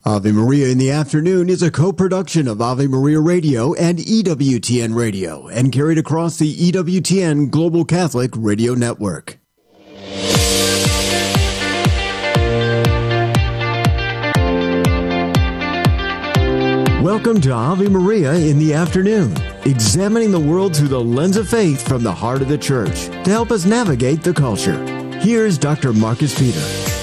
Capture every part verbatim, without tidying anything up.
Ave Maria in the Afternoon is a co-production of Ave Maria Radio and E W T N Radio and carried across the E W T N Global Catholic Radio Network. Welcome to Ave Maria in the Afternoon, examining the world through the lens of faith from the heart of the Church to help us navigate the culture. Here's Doctor Marcus Peter.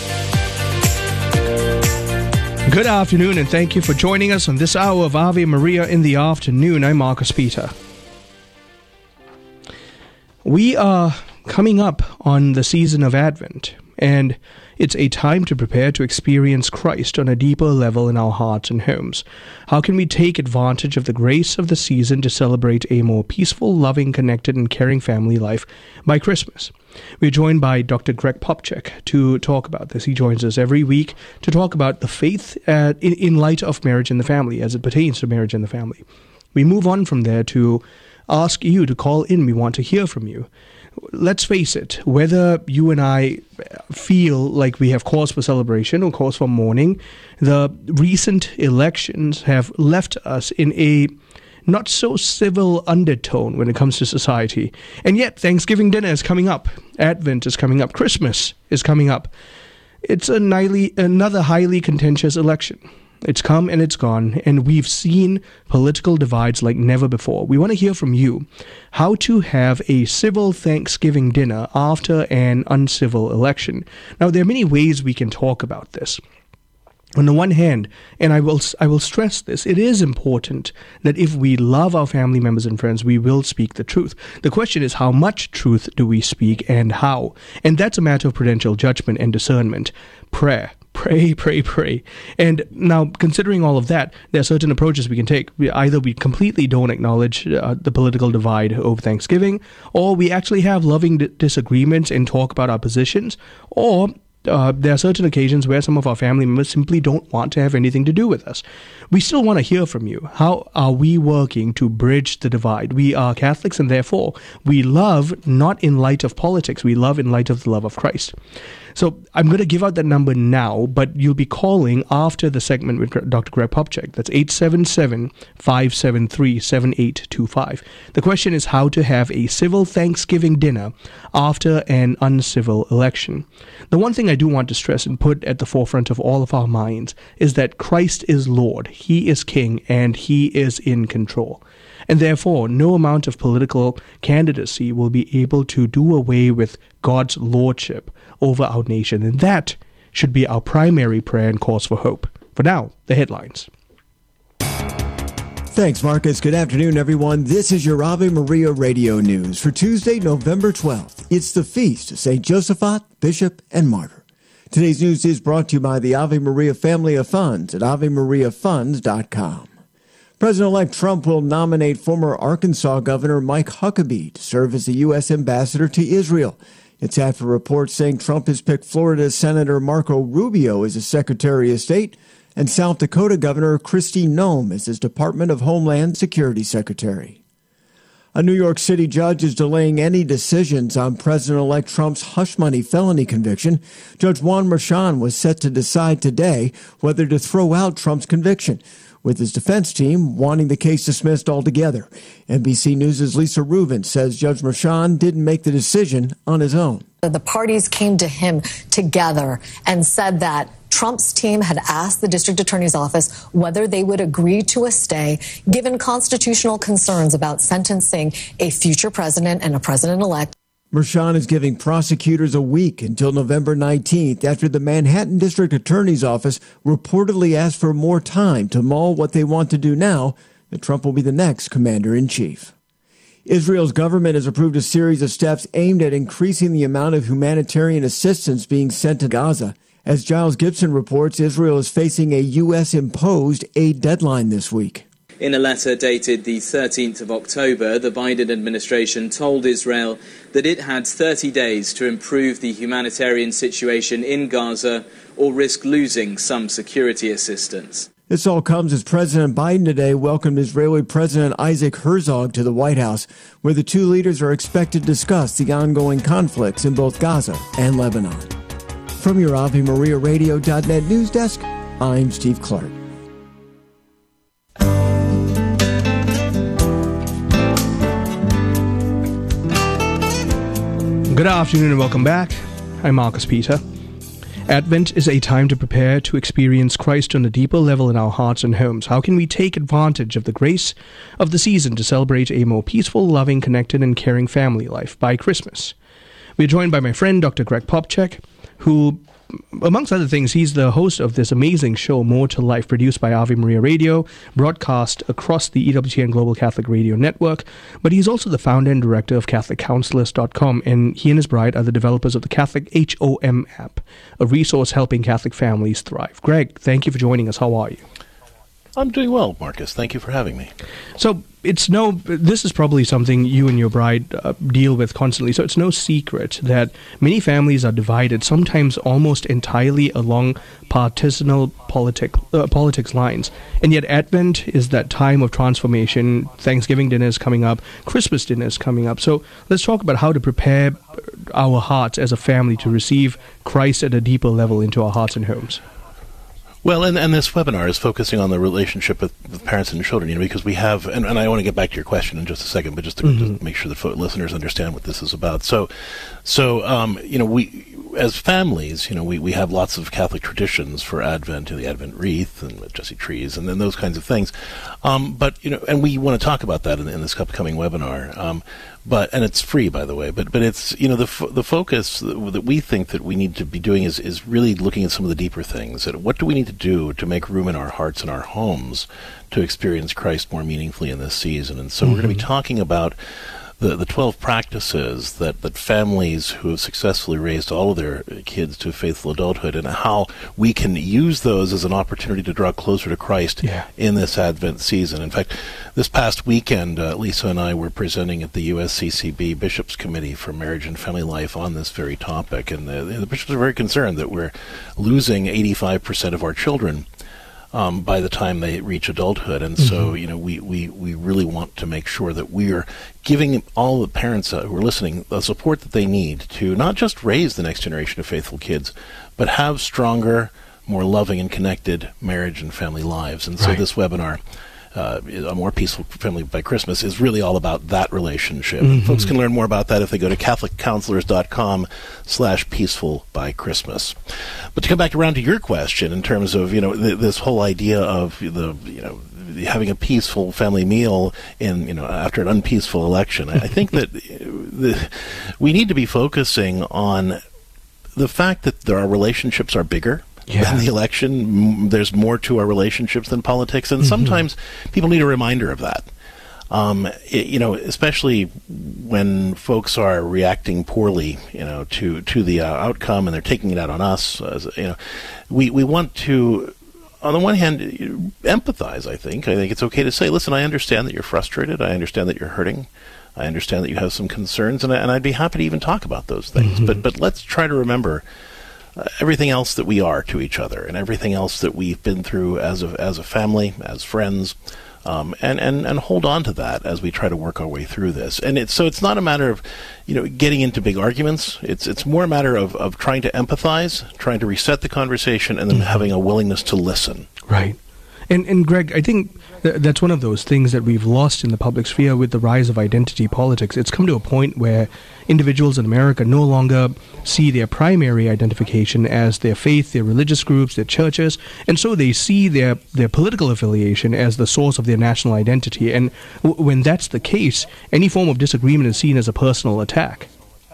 Good afternoon, and thank you for joining us on this hour of Ave Maria in the Afternoon. I'm Marcus Peter. We are coming up on the season of Advent, and it's a time to prepare to experience Christ on a deeper level in our hearts and homes. How can we take advantage of the grace of the season to celebrate a more peaceful, loving, connected, and caring family life by Christmas? We're joined by Doctor Greg Popcak to talk about this. He joins us every week to talk about the faith uh, in, in light of marriage and the family, as it pertains to marriage and the family. We move on from there to ask you to call in. We want to hear from you. Let's face it, whether you and I feel like we have cause for celebration or cause for mourning, the recent elections have left us in a not so civil undertone when it comes to society. And yet, Thanksgiving dinner is coming up. Advent is coming up. Christmas is coming up. It's a highly, another highly contentious election. It's come and it's gone, and we've seen political divides like never before. We want to hear from you how to have a civil Thanksgiving dinner after an uncivil election. Now, there are many ways we can talk about this. On the one hand, and I will I will stress this, it is important that if we love our family members and friends, we will speak the truth. The question is, how much truth do we speak and how? And that's a matter of prudential judgment and discernment. Prayer. Pray, pray, pray. And now, considering all of that, there are certain approaches we can take. We, either we completely don't acknowledge uh, the political divide over Thanksgiving, or we actually have loving d- disagreements and talk about our positions, or Uh, there are certain occasions where some of our family members simply don't want to have anything to do with us. We still want to hear from you. How are we working to bridge the divide? We are Catholics, and therefore we love not in light of politics. We love in light of the love of Christ. So I'm going to give out that number now, but you'll be calling after the segment with Doctor Greg Popcak. That's eight seven seven, five seven three, seven eight two five. The question is how to have a civil Thanksgiving dinner after an uncivil election. The one thing I do want to stress and put at the forefront of all of our minds is that Christ is Lord, He is King, and He is in control. And therefore, no amount of political candidacy will be able to do away with God's lordship over our nation. And that should be our primary prayer and cause for hope. For now, the headlines. Thanks, Marcus. Good afternoon, everyone. This is your Ave Maria Radio News for Tuesday, November twelfth. It's the feast of Saint Josaphat, Bishop and Martyr. Today's news is brought to you by the Ave Maria Family of Funds at ave maria funds dot com. President-elect Trump will nominate former Arkansas Governor Mike Huckabee to serve as the U S ambassador to Israel. It's after reports saying Trump has picked Florida Senator Marco Rubio as his Secretary of State and South Dakota Governor Kristi Noem as his Department of Homeland Security Secretary. A New York City judge is delaying any decisions on President-elect Trump's hush money felony conviction. Judge Juan Merchan was set to decide today whether to throw out Trump's conviction, with his defense team wanting the case dismissed altogether. N B C News' Lisa Rubin says Judge Merchan didn't make the decision on his own. The parties came to him together and said that Trump's team had asked the district attorney's office whether they would agree to a stay given constitutional concerns about sentencing a future president and a president-elect. Merchan is giving prosecutors a week until November nineteenth after the Manhattan District Attorney's Office reportedly asked for more time to mull what they want to do now that Trump will be the next commander-in-chief. Israel's government has approved a series of steps aimed at increasing the amount of humanitarian assistance being sent to Gaza. As Giles Gibson reports, Israel is facing a U S-imposed aid deadline this week. In a letter dated the thirteenth of October, the Biden administration told Israel that it had thirty days to improve the humanitarian situation in Gaza or risk losing some security assistance. This all comes as President Biden today welcomed Israeli President Isaac Herzog to the White House, where the two leaders are expected to discuss the ongoing conflicts in both Gaza and Lebanon. From your Ave Maria Radio dot net news desk, I'm Steve Clark. Good afternoon and welcome back. I'm Marcus Peter. Advent is a time to prepare to experience Christ on a deeper level in our hearts and homes. How can we take advantage of the grace of the season to celebrate a more peaceful, loving, connected, and caring family life by Christmas? We're joined by my friend, Doctor Greg Popcak, who, amongst other things, he's the host of this amazing show, More to Life, produced by Ave Maria Radio, broadcast across the E W T N Global Catholic Radio Network. But he's also the founder and director of Catholic Counselors dot com, and he and his bride are the developers of the Catholic H O M app, a resource helping Catholic families thrive. Greg, thank you for joining us. How are you? I'm doing well, Marcus. Thank you for having me. So it's no, this is probably something you and your bride uh, deal with constantly. So it's no secret that many families are divided, sometimes almost entirely along partisanal politic, uh, politics lines. And yet Advent is that time of transformation. Thanksgiving dinner is coming up. Christmas dinner is coming up. So let's talk about how to prepare our hearts as a family to receive Christ at a deeper level into our hearts and homes. Well, and, and this webinar is focusing on the relationship with, with parents and children, you know, because we have, and, and I want to get back to your question in just a second, but just to, mm-hmm. to make sure the listeners understand what this is about. So, so um, you know, we, as families, you know, we, we have lots of Catholic traditions for Advent, you know, the Advent wreath and Jesse trees and then those kinds of things. Um, but, you know, and we want to talk about that in, in this upcoming webinar. Um, But and it's free, by the way. But but it's you know the f- the focus that we think that we need to be doing is is really looking at some of the deeper things. What do we need to do to make room in our hearts and our homes to experience Christ more meaningfully in this season? And so mm-hmm. we're going to be talking about the the twelve practices that, that families who have successfully raised all of their kids to faithful adulthood, and how we can use those as an opportunity to draw closer to Christ yeah. in this Advent season. In fact, this past weekend, uh, Lisa and I were presenting at the U S C C B Bishops' Committee for Marriage and Family Life on this very topic, and the, the bishops are very concerned that we're losing eighty-five percent of our children Um, by the time they reach adulthood. And mm-hmm. so, you know, we, we, we really want to make sure that we are giving all the parents uh, who are listening the support that they need to not just raise the next generation of faithful kids, but have stronger, more loving and connected marriage and family lives. And so right. this webinar, Uh, A More Peaceful Family by Christmas, is really all about that relationship. Mm-hmm. And folks can learn more about that if they go to Catholic Counselors dot com slash peaceful by Christmas. But to come back around to your question in terms of, you know, th- this whole idea of the, you know, having a peaceful family meal in, you know, after an unpeaceful election, I, I think that the, we need to be focusing on the fact that there are relationships are bigger. Yeah. Than the election. There's more to our relationships than politics, and mm-hmm. sometimes people need a reminder of that. Um, it, you know, especially when folks are reacting poorly, you know, to to the uh, outcome, and they're taking it out on us. As, you know, we we want to, on the one hand, empathize. I think I think it's okay to say, listen, I understand that you're frustrated. I understand that you're hurting. I understand that you have some concerns, and I, and I'd be happy to even talk about those things. Mm-hmm. But but let's try to remember Uh, everything else that we are to each other, and everything else that we've been through as a as a family, as friends, um, and and and hold on to that as we try to work our way through this. And it's so it's not a matter of, you know, getting into big arguments. It's it's more a matter of of trying to empathize, trying to reset the conversation, and then mm-hmm. having a willingness to listen. Right. And and Greg, I think th- that's one of those things that we've lost in the public sphere with the rise of identity politics. It's come to a point where individuals in America no longer see their primary identification as their faith, their religious groups, their churches, and so they see their, their political affiliation as the source of their national identity. And w- when that's the case, any form of disagreement is seen as a personal attack.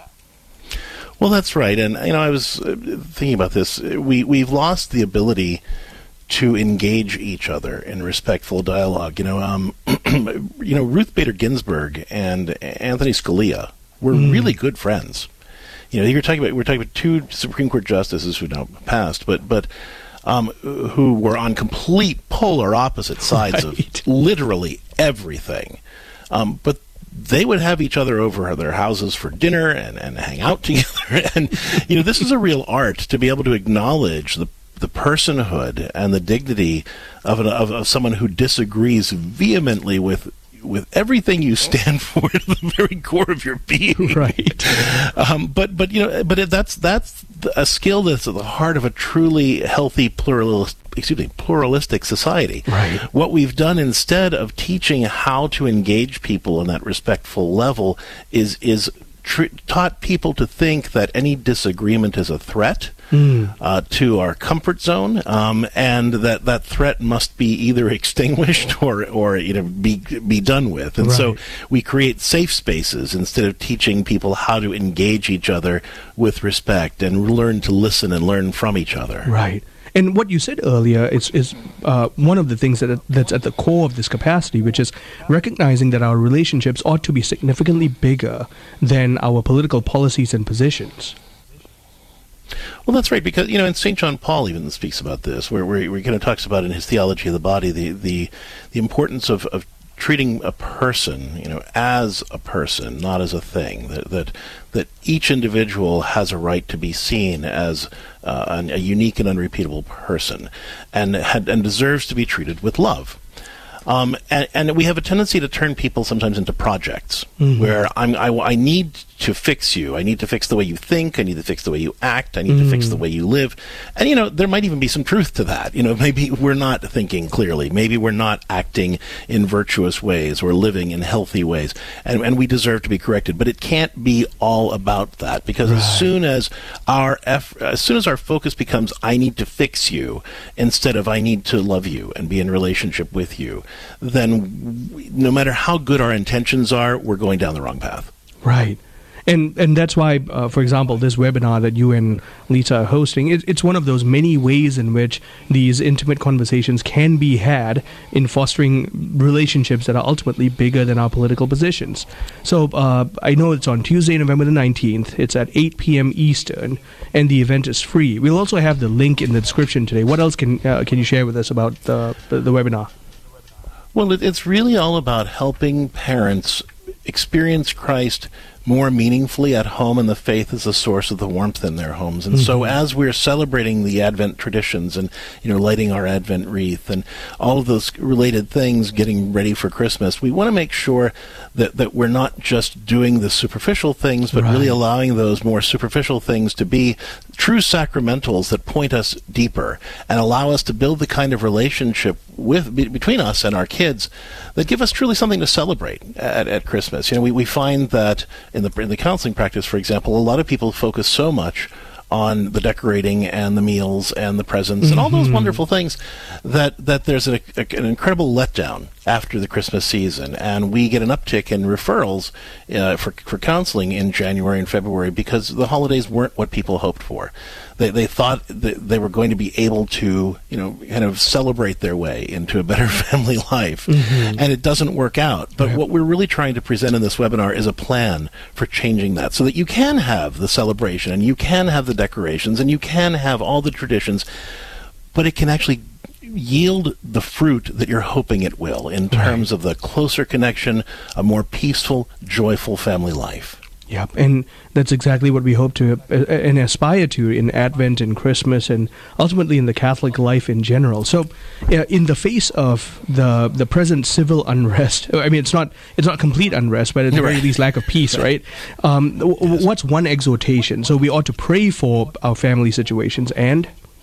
Well, that's right. And, you know, I was thinking about this. We, we've lost the ability to engage each other in respectful dialogue. You know, um, you know, Ruth Bader Ginsburg and Anthony Scalia were mm. really good friends. You know, you're talking about we're talking about two Supreme Court justices who now passed, but but um, who were on complete polar opposite sides right. of literally everything. Um, but they would have each other over their houses for dinner and, and hang out together. And you know, this is a real art to be able to acknowledge the the personhood and the dignity of, an, of of someone who disagrees vehemently with with everything you stand for to the very core of your being. Right. Um, but but you know, but that's that's a skill that's at the heart of a truly healthy pluralist, excuse me, pluralistic society. Right. What we've done instead of teaching how to engage people on that respectful level is is tr- taught people to think that any disagreement is a threat. Mm. Uh, to our comfort zone, um, and that, that threat must be either extinguished or, or you know be be done with. And right. so we create safe spaces instead of teaching people how to engage each other with respect and learn to listen and learn from each other. Right. And what you said earlier is is uh, one of the things that that's at the core of this capacity, which is recognizing that our relationships ought to be significantly bigger than our political policies and positions. Well, that's right, because, you know, and Saint John Paul even speaks about this, where, where, where he kind of talks about in his Theology of the Body the, the, the importance of, of treating a person, you know, as a person, not as a thing, that that, that each individual has a right to be seen as uh, an, a unique and unrepeatable person, and, had, and deserves to be treated with love. Um, and, and we have a tendency to turn people sometimes into projects, mm-hmm. where I'm, I, I need to fix you. I need to fix the way you think. I need to fix the way you act. I need mm. to fix the way you live. And, you know, there might even be some truth to that. You know, maybe we're not thinking clearly. Maybe we're not acting in virtuous ways or living in healthy ways. And, and we deserve to be corrected. But it can't be all about that, because right. as soon as our eff- as soon as our focus becomes, I need to fix you, instead of I need to love you and be in relationship with you, then we, no matter how good our intentions are, we're going down the wrong path. Right. And and that's why, uh, for example, this webinar that you and Lisa are hosting, it, it's one of those many ways in which these intimate conversations can be had in fostering relationships that are ultimately bigger than our political positions. So uh, I know it's on Tuesday, November the nineteenth. It's at eight p.m. Eastern, and the event is free. We'll also have the link in the description today. What else can uh, can you share with us about the, the, the webinar? Well, it, it's really all about helping parents experience Christ more meaningfully at home, and the faith is the source of the warmth in their homes. And mm-hmm. so as we're celebrating the Advent traditions and, you know, lighting our Advent wreath and all of those related things, getting ready for Christmas, we want to make sure that, that we're not just doing the superficial things, but right. really allowing those more superficial things to be true sacramentals that point us deeper and allow us to build the kind of relationship with be, between us and our kids that give us truly something to celebrate at, at Christmas. You know, we, we find that in the in the counseling practice, for example, a lot of people focus so much on the decorating and the meals and the presents mm-hmm. and all those wonderful things that that there's a, a, an incredible letdown after the Christmas season, and we get an uptick in referrals uh, for for counseling in January and February because the holidays weren't what people hoped for. They they thought that they were going to be able to, you know, kind of celebrate their way into a better family life, mm-hmm. and it doesn't work out. But right. what we're really trying to present in this webinar is a plan for changing that, so that you can have the celebration and you can have the decorations and you can have all the traditions, but it can actually yield the fruit that you're hoping it will in terms right. of the closer connection, a more peaceful, joyful family life. Yep, and that's exactly what we hope to uh, and aspire to in Advent and Christmas, and ultimately in the Catholic life in general. So, uh, in the face of the the present civil unrest, I mean, it's not it's not complete unrest, but at the very least lack of peace, right? Um, yes. What's one exhortation? So we ought to pray for our family situations and.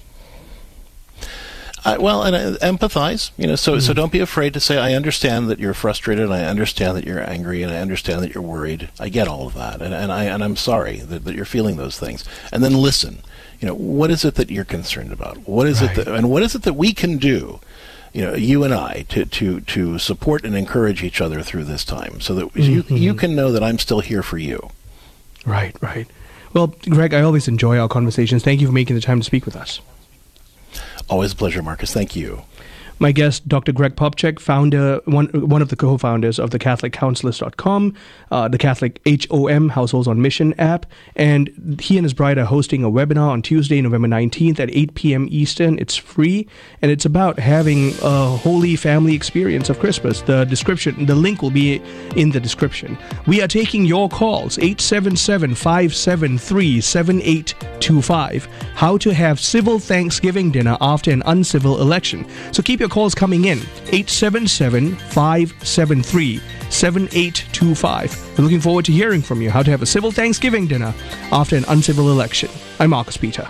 Uh, well, and uh, empathize, you know, so mm-hmm. so don't be afraid to say, I understand that you're frustrated, and I understand that you're angry, and I understand that you're worried. I get all of that, and, and, I, and I'm sorry that, that you're feeling those things. And then listen. You know, what is it that you're concerned about? What is right. it that, and what is it that we can do, you know, you and I, to, to, to support and encourage each other through this time, so that mm-hmm. you, you can know that I'm still here for you. Right, right. Well, Greg, I always enjoy our conversations. Thank you for making the time to speak with us. Always a pleasure, Marcus. Thank you. My guest, Doctor Greg Popcak, founder, one one of the co-founders of the Catholic Counselors dot com, uh, the Catholic H O M, Households on Mission app, and he and his bride are hosting a webinar on Tuesday, November nineteenth at eight p.m. Eastern. It's free, and it's about having a holy family experience of Christmas. The description, the link will be in the description. We are taking your calls, eight seven seven, five seven three, seven eight two five. How to have civil Thanksgiving dinner after an uncivil election. So keep your your calls coming in. eight seven seven, five seven three, seven eight two five. We're looking forward to hearing from you how to have a civil Thanksgiving dinner after an uncivil election. I'm Marcus Peter.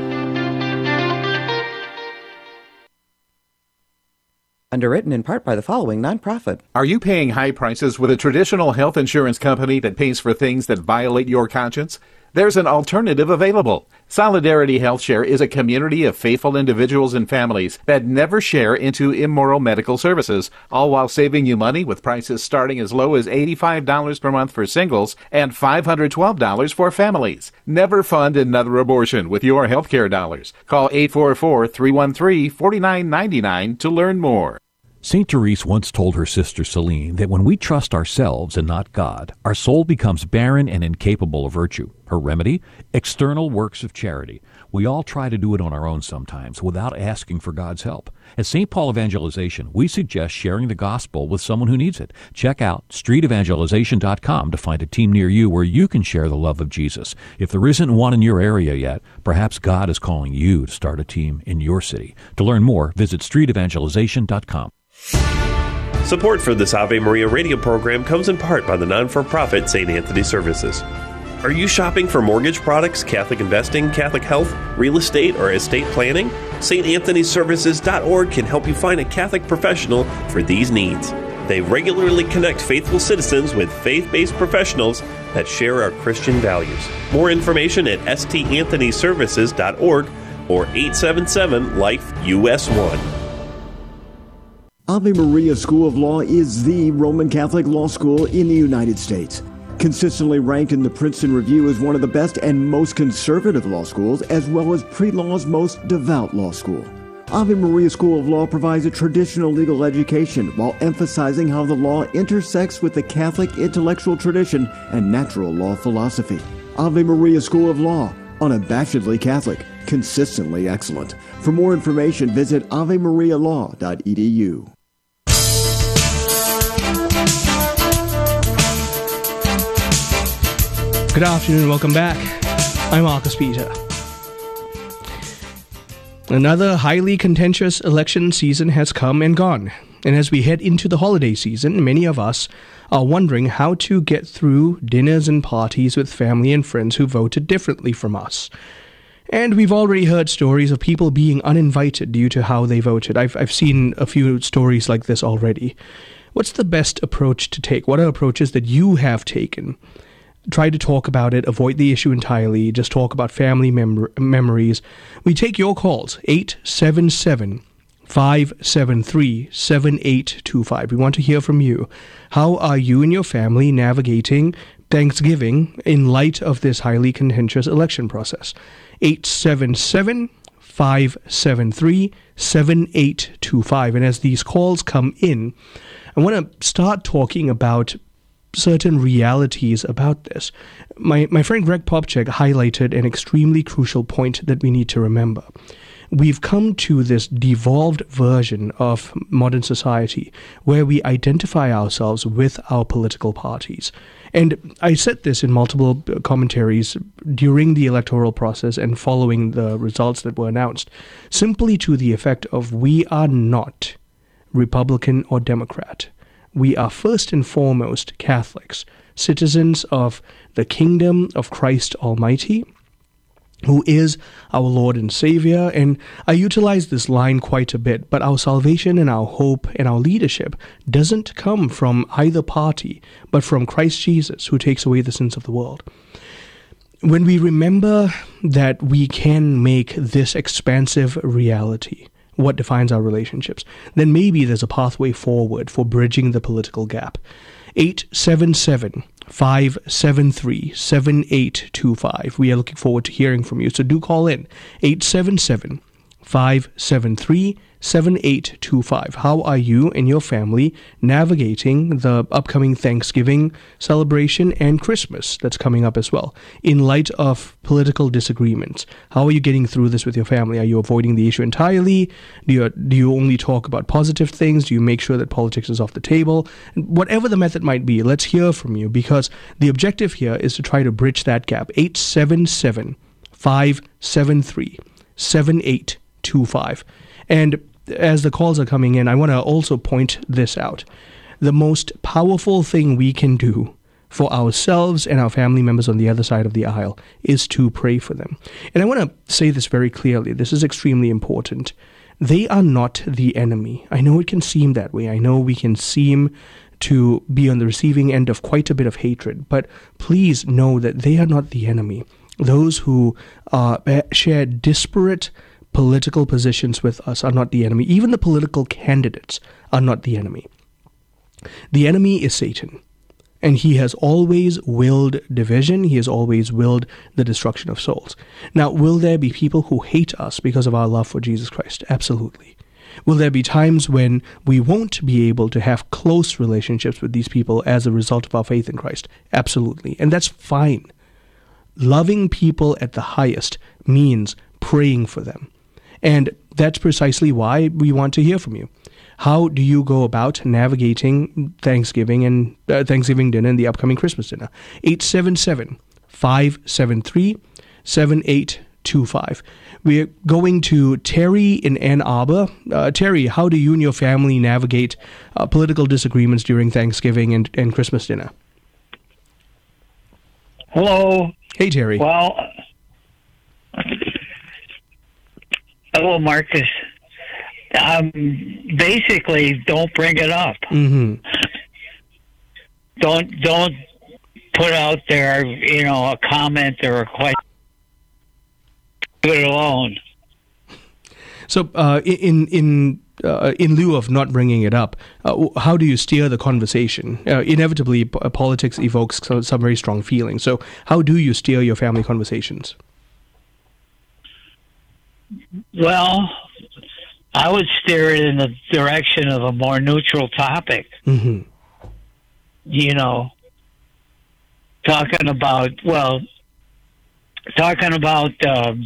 Underwritten in part by the following nonprofit. Are you paying high prices with a traditional health insurance company that pays for things that violate your conscience? There's an alternative available. Solidarity HealthShare is a community of faithful individuals and families that never share into immoral medical services, all while saving you money with prices starting as low as eighty-five dollars per month for singles and five hundred twelve dollars for families. Never fund another abortion with your healthcare dollars. Call eight four four, three one three, four nine nine nine to learn more. Saint Therese once told her sister Celine that when we trust ourselves and not God, our soul becomes barren and incapable of virtue. Her remedy? External works of charity. We all try to do it on our own sometimes without asking for God's help. At Saint Paul Evangelization, we suggest sharing the gospel with someone who needs it. Check out street evangelization dot com to find a team near you where you can share the love of Jesus. If there isn't one in your area yet, perhaps God is calling you to start a team in your city. To learn more, visit street evangelization dot com. Support for this Ave Maria radio program comes in part by the non-for-profit Saint Anthony Services. Are you shopping for mortgage products, Catholic investing, Catholic health, real estate, or estate planning? Saint Anthony Services dot org can help you find a Catholic professional for these needs. They regularly connect faithful citizens with faith-based professionals that share our Christian values. More information at S T Anthony Services dot org or eight seven seven, life U S one. Ave Maria School of Law is the Roman Catholic law school in the United States. Consistently ranked in the Princeton Review as one of the best and most conservative law schools, as well as pre-law's most devout law school. Ave Maria School of Law provides a traditional legal education while emphasizing how the law intersects with the Catholic intellectual tradition and natural law philosophy. Ave Maria School of Law, unabashedly Catholic, consistently excellent. For more information, visit ave maria law dot e d u. Good afternoon, welcome back. I'm Marcus Peter. Another highly contentious election season has come and gone. And as we head into the holiday season, many of us are wondering how to get through dinners and parties with family and friends who voted differently from us. And we've already heard stories of people being uninvited due to how they voted. I've, I've seen a few stories like this already. What's the best approach to take? What are approaches that you have taken? Try to talk about it, avoid the issue entirely, just talk about family mem- memories. We take your calls, eight seven seven, five seven three, seven eight two five. We want to hear from you. How are you and your family navigating Thanksgiving in light of this highly contentious election process? eight seven seven, five seven three, seven eight two five. And as these calls come in, I want to start talking about certain realities about this. My my friend Greg Popchak highlighted an extremely crucial point that we need to remember. We've come to this devolved version of modern society where we identify ourselves with our political parties. And I said this in multiple commentaries during the electoral process and following the results that were announced, simply to the effect of we are not Republican or Democrat. We are first and foremost Catholics, citizens of the kingdom of Christ Almighty, who is our Lord and Savior. And I utilize this line quite a bit, but our salvation and our hope and our leadership doesn't come from either party, but from Christ Jesus, who takes away the sins of the world. When we remember that we can make this expansive reality what defines our relationships, then maybe there's a pathway forward for bridging the political gap. eight seven seven, five seven three, seven eight two five. We are looking forward to hearing from you, so do call in. eight seven seven, five seven three, seven eight two five. How are you and your family navigating the upcoming Thanksgiving celebration and Christmas that's coming up as well, in light of political disagreements? How are you getting through this with your family? Are you avoiding the issue entirely? Do you, do you only talk about positive things? Do you make sure that politics is off the table? Whatever the method might be, let's hear from you, because the objective here is to try to bridge that gap. eight seven seven, five seven three, seven eight two five. And as the calls are coming in, I want to also point this out. The most powerful thing we can do for ourselves and our family members on the other side of the aisle is to pray for them. And I want to say this very clearly. This is extremely important. They are not the enemy. I know it can seem that way. I know we can seem to be on the receiving end of quite a bit of hatred, but please know that they are not the enemy. Those who uh, share disparate political positions with us are not the enemy. Even the political candidates are not the enemy. The enemy is Satan, and he has always willed division. He has always willed the destruction of souls. Now, will there be people who hate us because of our love for Jesus Christ? Absolutely. Will there be times when we won't be able to have close relationships with these people as a result of our faith in Christ? Absolutely. And that's fine. Loving people at the highest means praying for them. And that's precisely why we want to hear from you. How do you go about navigating Thanksgiving and uh, Thanksgiving dinner and the upcoming Christmas dinner? eight seven seven, five seven three, seven eight two five. We're going to Terry in Ann Arbor. Uh, Terry, how do you and your family navigate uh, political disagreements during Thanksgiving and, and Christmas dinner? Hello. Hey, Terry. Well, hello, Marcus. Um, basically, don't bring it up. Mm-hmm. Don't don't put out there, you know, a comment or a question. Leave it alone. So, uh, in in uh, in lieu of not bringing it up, uh, how do you steer the conversation? Uh, inevitably, p- politics evokes some, some very strong feelings. So, how do you steer your family conversations? Well, I would steer it in the direction of a more neutral topic. Mm-hmm. You know, talking about, well, talking about... Uh,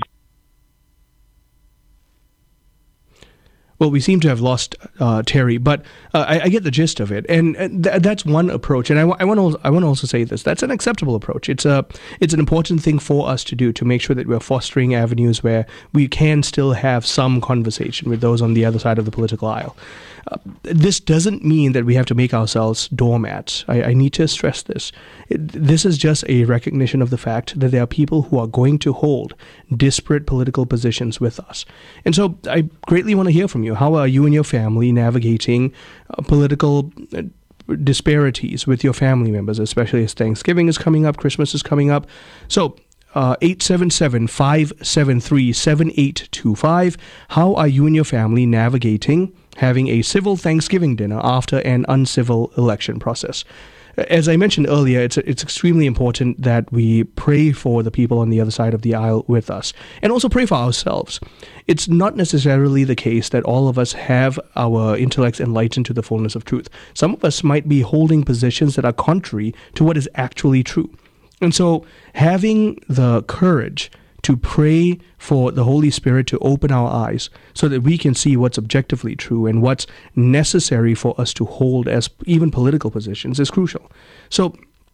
Well, we seem to have lost uh, Terry, but uh, I, I get the gist of it, and th- that's one approach. And I, w- I want to I want to also say this: that's an acceptable approach. It's a it's an important thing for us to do to make sure that we're fostering avenues where we can still have some conversation with those on the other side of the political aisle. Uh, this doesn't mean that we have to make ourselves doormats. I, I need to stress this. It, this is just a recognition of the fact that there are people who are going to hold disparate political positions with us. And so I greatly want to hear from you. How are you and your family navigating uh, political uh, disparities with your family members, especially as Thanksgiving is coming up, Christmas is coming up? So Uh, eight seven seven, five seven three, seven eight two five. How are you and your family navigating having a civil Thanksgiving dinner after an uncivil election process? As I mentioned earlier, it's it's extremely important that we pray for the people on the other side of the aisle with us, and also pray for ourselves. It's not necessarily the case that all of us have our intellects enlightened to the fullness of truth. Some of us might be holding positions that are contrary to what is actually true. And so having the courage to pray for the Holy Spirit to open our eyes so that we can see what's objectively true and what's necessary for us to hold as even political positions is crucial. So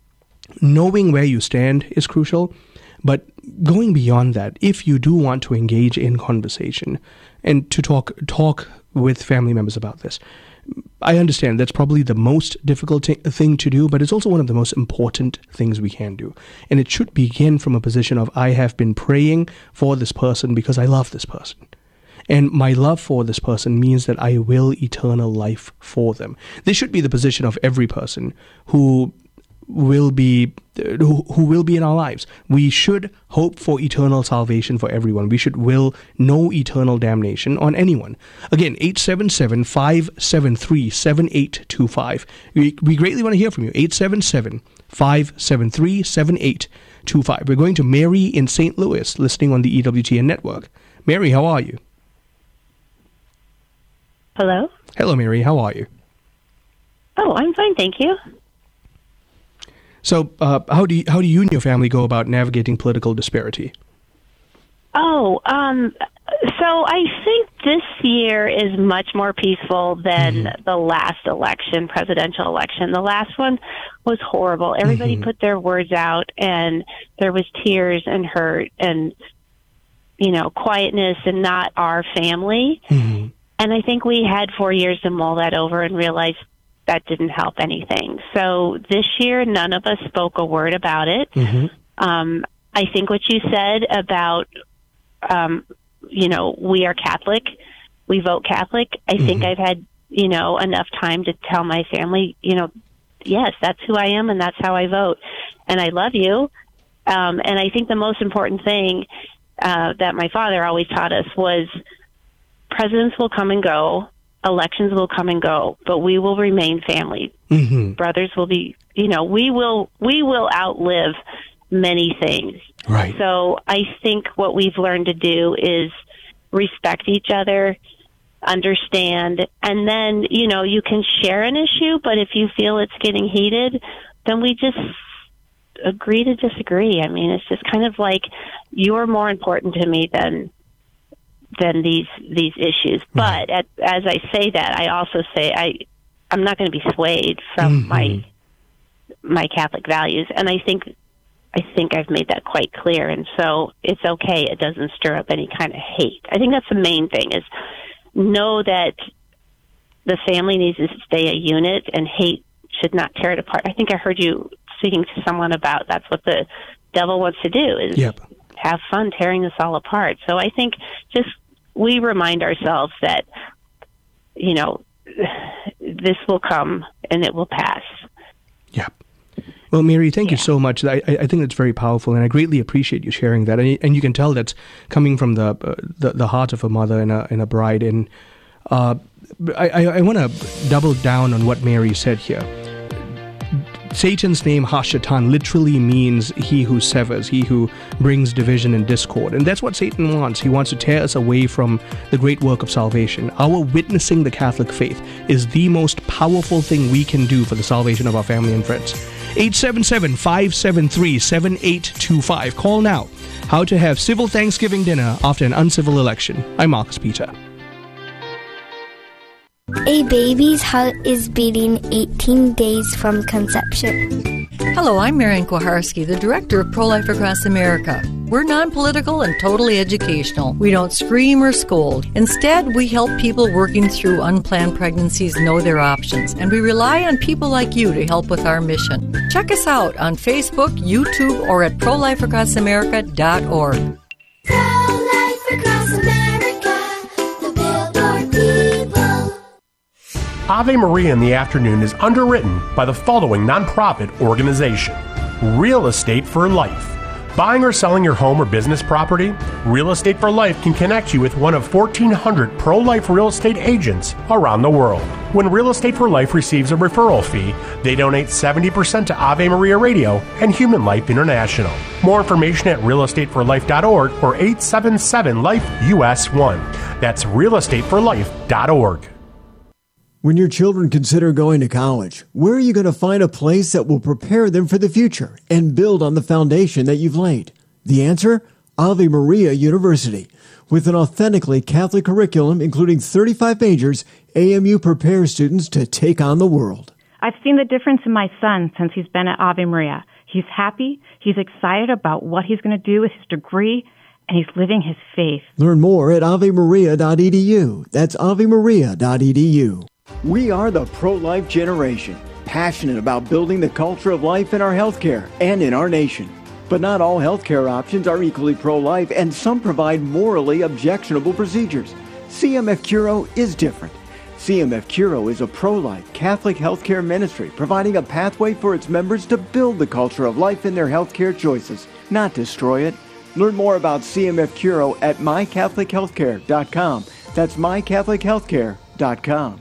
knowing where you stand is crucial, but going beyond that, if you do want to engage in conversation and to talk talk with family members about this, I understand that's probably the most difficult t- thing to do, but it's also one of the most important things we can do. And it should begin from a position of, I have been praying for this person because I love this person. And my love for this person means that I will eternal life for them. This should be the position of every person who will be who, who will be in our lives. We should hope for eternal salvation for everyone. We should will no eternal damnation on anyone. Again, eight seven seven, five seven three, seven eight two five. We, we greatly want to hear from you. eight seven seven, five seven three, seven eight two five. We're going to Mary in Saint Louis, listening on the E W T N network. Mary, how are you? Hello? Hello, Mary. How are you? Oh, I'm fine, thank you. So, uh, how do you, how do you and your family go about navigating political disparity? Oh, um, so I think this year is much more peaceful than mm-hmm. the last election, presidential election. The last one was horrible. Everybody mm-hmm. put their words out, and there was tears and hurt and, you know, quietness and not our family. Mm-hmm. And I think we had four years to mull that over and realize that didn't help anything. So this year, none of us spoke a word about it. Mm-hmm. Um, I think what you said about, um, you know, we are Catholic, we vote Catholic. I mm-hmm. think I've had, you know, enough time to tell my family, you know, yes, that's who I am and that's how I vote. And I love you. Um, and I think the most important thing uh, that my father always taught us was presidents will come and go, elections will come and go, but we will remain family. Mm-hmm. Brothers will be, you know, we will we will outlive many things. Right. So I think what we've learned to do is respect each other, understand, and then, you know, you can share an issue, but if you feel it's getting heated, then we just agree to disagree. I mean, it's just kind of like you're more important to me than than these these issues. But at, as I say that, I also say I I'm not going to be swayed from mm-hmm. my my Catholic values, and I think I think I've made that quite clear. And so it's okay. It doesn't stir up any kind of hate. I think that's the main thing: is know that the family needs to stay a unit, and hate should not tear it apart. I think I heard you speaking to someone about that's what the devil wants to do is yep. have fun tearing this all apart. So I think just we remind ourselves that, you know, this will come and it will pass. Yeah. Well, Mary, thank yeah. you so much. I, I think that's very powerful, and I greatly appreciate you sharing that. And, and you can tell that's coming from the uh, the, the heart of a mother and a, and a bride. And uh, I, I, I want to double down on what Mary said here. Satan's name, Hashatan, literally means he who severs, he who brings division and discord. And that's what Satan wants. He wants to tear us away from the great work of salvation. Our witnessing the Catholic faith is the most powerful thing we can do for the salvation of our family and friends. eight seven seven, five seven three, seven eight two five. Call now. How to have civil Thanksgiving dinner after an uncivil election. I'm Marcus Peter. A baby's heart is beating eighteen days from conception. Hello, I'm Marian Kuharski, the director of Pro-Life Across America. We're non-political and totally educational. We don't scream or scold. Instead, we help people working through unplanned pregnancies know their options, and we rely on people like you to help with our mission. Check us out on Facebook, YouTube, or at pro life across america dot org. Pro-Life Across America, the Billboard people. Ave Maria in the Afternoon is underwritten by the following nonprofit organization: Real Estate for Life. Buying or selling your home or business property? Real Estate for Life can connect you with one of fourteen hundred pro-life real estate agents around the world. When Real Estate for Life receives a referral fee, they donate seventy percent to Ave Maria Radio and Human Life International. More information at real estate for life dot org or eight seven seven, life U S one. That's real estate for life dot org. When your children consider going to college, where are you going to find a place that will prepare them for the future and build on the foundation that you've laid? The answer? Ave Maria University. With an authentically Catholic curriculum, including thirty-five majors, A M U prepares students to take on the world. I've seen the difference in my son since he's been at Ave Maria. He's happy, he's excited about what he's going to do with his degree, and he's living his faith. Learn more at ave maria dot e d u. That's ave maria dot e d u. We are the pro-life generation, passionate about building the culture of life in our healthcare and in our nation. But not all healthcare options are equally pro-life, and some provide morally objectionable procedures. C M F Curo is different. C M F Curo is a pro-life Catholic healthcare ministry providing a pathway for its members to build the culture of life in their healthcare choices, not destroy it. Learn more about C M F Curo at my catholic healthcare dot com. That's my catholic healthcare dot com.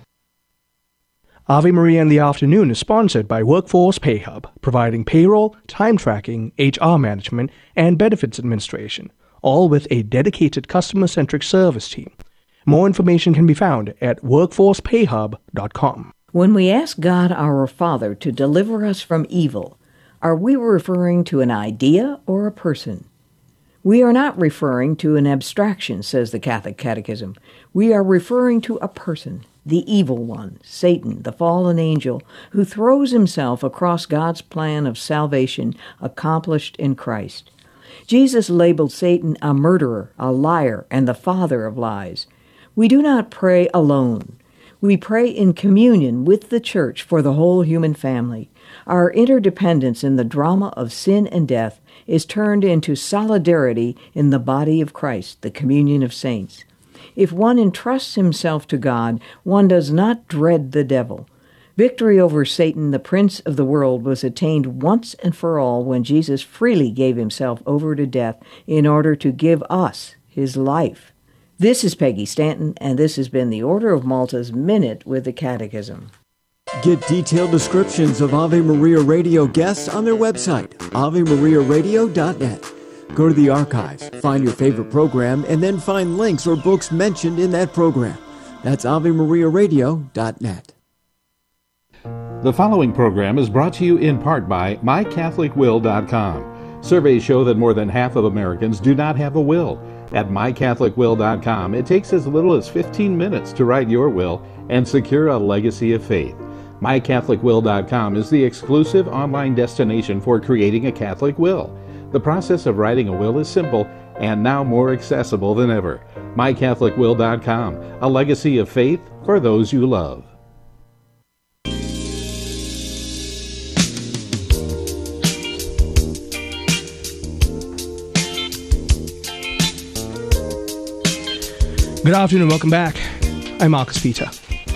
Ave Maria in the Afternoon is sponsored by Workforce Pay Hub, providing payroll, time tracking, H R management, and benefits administration, all with a dedicated customer-centric service team. More information can be found at workforce pay hub dot com. When we ask God our Father to deliver us from evil, are we referring to an idea or a person? We are not referring to an abstraction, says the Catholic Catechism. We are referring to a person, the evil one, Satan, the fallen angel, who throws himself across God's plan of salvation accomplished in Christ. Jesus labeled Satan a murderer, a liar, and the father of lies. We do not pray alone. We pray in communion with the church for the whole human family. Our interdependence in the drama of sin and death is turned into solidarity in the body of Christ, the communion of saints. If one entrusts himself to God, one does not dread the devil. Victory over Satan, the prince of the world, was attained once and for all when Jesus freely gave himself over to death in order to give us his life. This is Peggy Stanton, and this has been the Order of Malta's Minute with the Catechism. Get detailed descriptions of Ave Maria Radio guests on their website, ave maria radio dot net. Go to the archives, find your favorite program, and then find links or books mentioned in that program. That's ave maria radio dot net. The following program is brought to you in part by my catholic will dot com. Surveys show that more than half of Americans do not have a will. At my catholic will dot com, it takes as little as fifteen minutes to write your will and secure a legacy of faith. my catholic will dot com is the exclusive online destination for creating a Catholic will. The process of writing a will is simple and now more accessible than ever. my catholic will dot com, a legacy of faith for those you love. Good afternoon, welcome back. I'm Marcus Peter.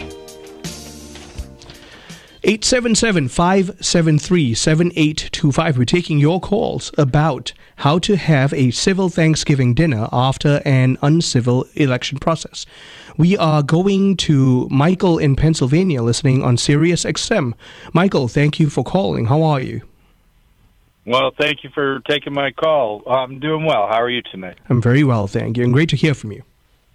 eight seven seven, five seven three, seven eight two five. We're taking your calls about how to have a civil Thanksgiving dinner after an uncivil election process. We are going to Michael in Pennsylvania listening on Sirius X M. Michael, thank you for calling. How are you? Well, thank you for taking my call. I'm doing well. How are you tonight? I'm very well, thank you, and great to hear from you.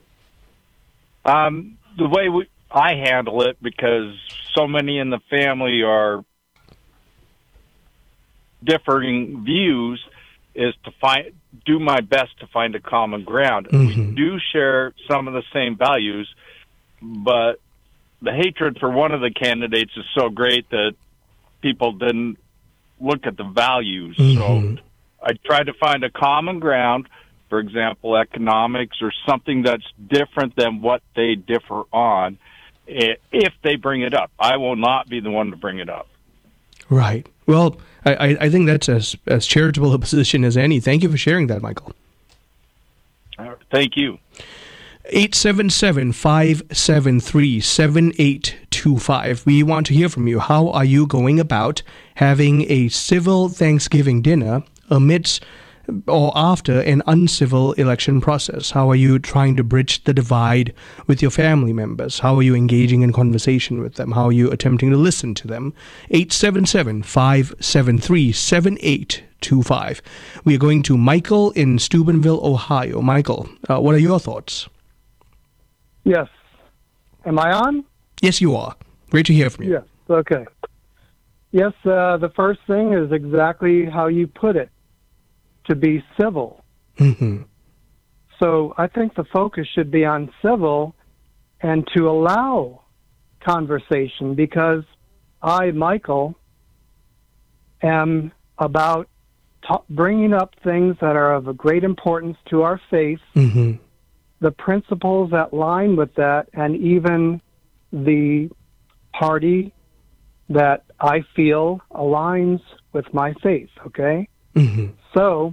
Um, the way we, I handle it, because so many in the family are differing views, is to find do my best to find a common ground. Mm-hmm. We do share some of the same values, but the hatred for one of the candidates is so great that people didn't look at the values. Mm-hmm. So I tried to find a common ground. For example, economics or something that's different than what they differ on, if they bring it up. I will not be the one to bring it up. Right. Well, I, I think that's as, as charitable a position as any. Thank you for sharing that, Michael. Uh, thank you. eight seven seven, five seven three, seven eight two five. We want to hear from you. How are you going about having a civil Thanksgiving dinner amidst or after an uncivil election process? How are you trying to bridge the divide with your family members? How are you engaging in conversation with them? How are you attempting to listen to them? eight seven seven, five seven three, seven eight two five. We are going to Michael in Steubenville, Ohio. Michael, uh, what are your thoughts? Yes. Am I on? Yes, you are. Great to hear from you. Yes. Okay. Yes, uh, the first thing is exactly how you put it. To be civil. Mm-hmm. So I think the focus should be on civil and to allow conversation, because I, Michael, am about ta- bringing up things that are of a great importance to our faith, mm-hmm. the principles that line with that, and even the party that I feel aligns with my faith, okay? Mm-hmm. So,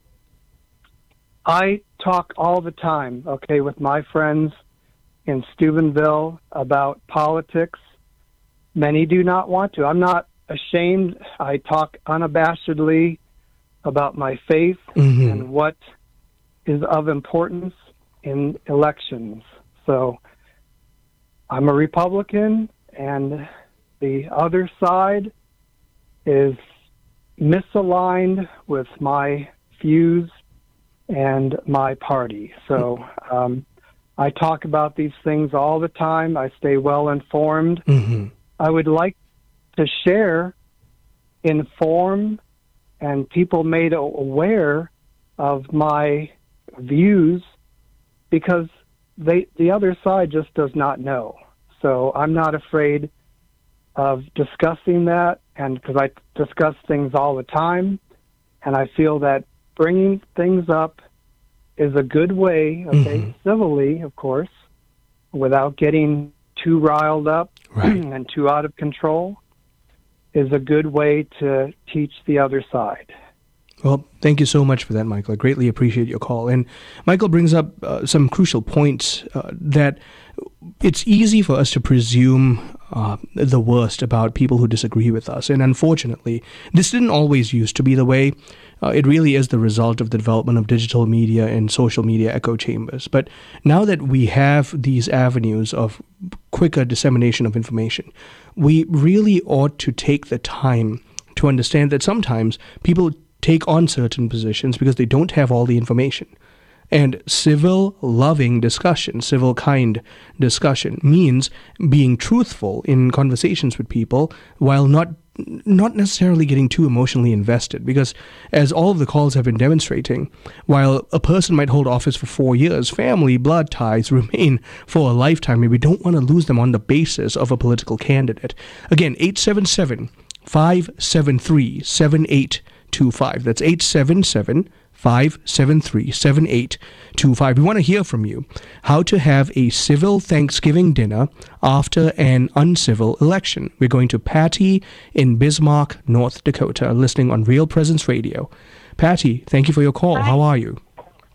I talk all the time, okay, with my friends in Steubenville about politics. Many do not want to. I'm not ashamed. I talk unabashedly about my faith mm-hmm. and what is of importance in elections. So, I'm a Republican, and the other side is misaligned with my views and my party. So um, I talk about these things all the time. I stay well informed. Mm-hmm. I would like to share, inform, and people made aware of my views, because they the other side just does not know. So I'm not afraid of discussing that, and because I discuss things all the time, and I feel that bringing things up is a good way, okay, mm-hmm. civilly, of course, without getting too riled up right. and too out of control is a good way to teach the other side. Well, thank you so much for that, Michael. I greatly appreciate your call. And Michael brings up uh, some crucial points uh, that it's easy for us to presume uh, the worst about people who disagree with us. And unfortunately, this didn't always used to be the way. Uh, it really is the result of the development of digital media and social media echo chambers. But now that we have these avenues of quicker dissemination of information, we really ought to take the time to understand that sometimes people take on certain positions because they don't have all the information. And civil, loving discussion, civil, kind discussion means being truthful in conversations with people while not not necessarily getting too emotionally invested. Because as all of the calls have been demonstrating, while a person might hold office for four years, family, blood ties remain for a lifetime, and we don't want to lose them on the basis of a political candidate. Again, eight seven seven, five seven three, seven eight two five. That's eight seven seven, five seven three, seven eight two five. We want to hear from you. How to have a civil Thanksgiving dinner after an uncivil election. We're going to Patty in Bismarck, North Dakota, listening on Real Presence Radio. Patty, thank you for your call. Hi. How are you?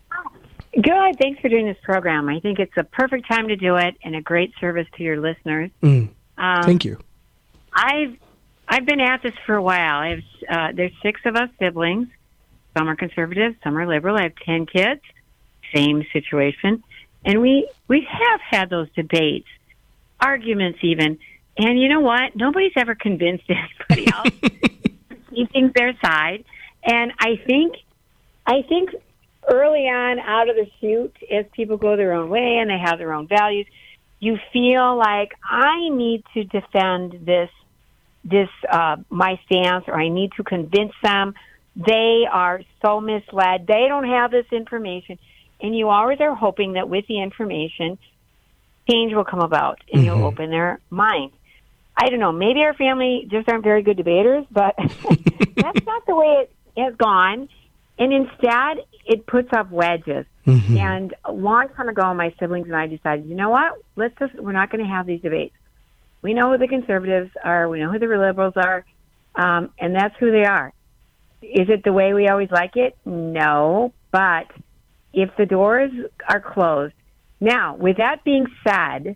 Good. Thanks for doing this program. I think it's a perfect time to do it and a great service to your listeners. Mm. Um, Thank you. I've I've been at this for a while. I have, uh, there's six of us siblings. Some are conservative, some are liberal. I have ten kids. Same situation. And we, we have had those debates, arguments even. And you know what? Nobody's ever convinced anybody else to think their side. And I think, I think early on out of the chute, as people go their own way and they have their own values, you feel like I need to defend this this uh, my stance, or I need to convince them. They are so misled. They don't have this information. And you always are hoping that with the information, change will come about and mm-hmm. you'll open their mind. I don't know. Maybe our family just aren't very good debaters, but that's not the way it has gone. And instead, it puts up wedges. Mm-hmm. And a long time ago, my siblings and I decided, you know what? Let's just, we're not going to have these debates. We know who the conservatives are. We know who the liberals are. Um, and that's who they are. Is it the way we always like it? No. But if the doors are closed. Now, with that being said,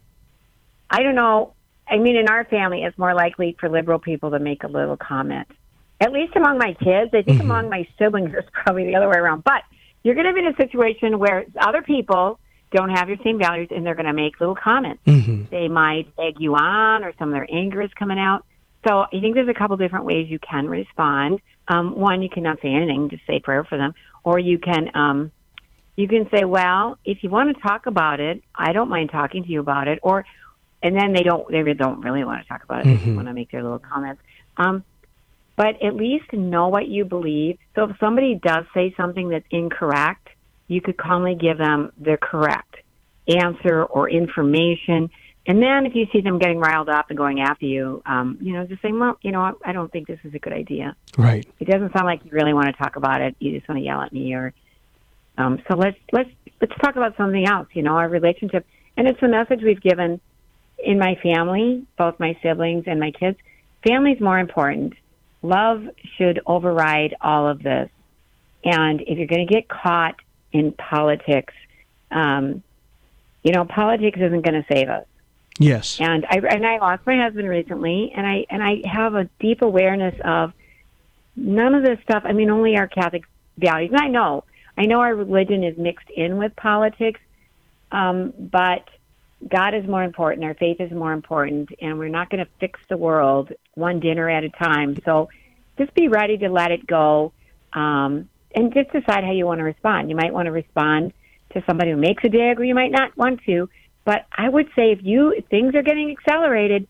I don't know. I mean, in our family, it's more likely for liberal people to make a little comment. At least among my kids. I think mm-hmm. among my siblings, it's probably the other way around. But you're going to be in a situation where other people don't have your same values, and they're going to make little comments. Mm-hmm. They might egg you on, or some of their anger is coming out. So I think there's a couple different ways you can respond. Um, one, you cannot say anything, just say a prayer for them. Or you can um, you can say, well, if you want to talk about it, I don't mind talking to you about it. Or, and then they don't they don't really want to talk about it. Mm-hmm. They just want to make their little comments. Um, but at least know what you believe. So if somebody does say something that's incorrect, you could calmly give them the correct answer or information. And then if you see them getting riled up and going after you, um, you know, just saying, well, you know, I don't think this is a good idea. Right. It doesn't sound like you really want to talk about it. You just want to yell at me. Or um, so let's let's let's talk about something else. You know, our relationship, and it's a message we've given in my family, both my siblings and my kids. Family's more important. Love should override all of this. And if you're going to get caught in politics, um, you know, politics isn't going to save us. Yes. And I and I lost my husband recently, and I and I have a deep awareness of none of this stuff. I mean, only our Catholic values. And I know, I know our religion is mixed in with politics, um, but God is more important. Our faith is more important, and we're not going to fix the world one dinner at a time. So just be ready to let it go, um, and just decide how you want to respond. You might want to respond to somebody who makes a dig, or you might not want to. But I would say if you if things are getting accelerated,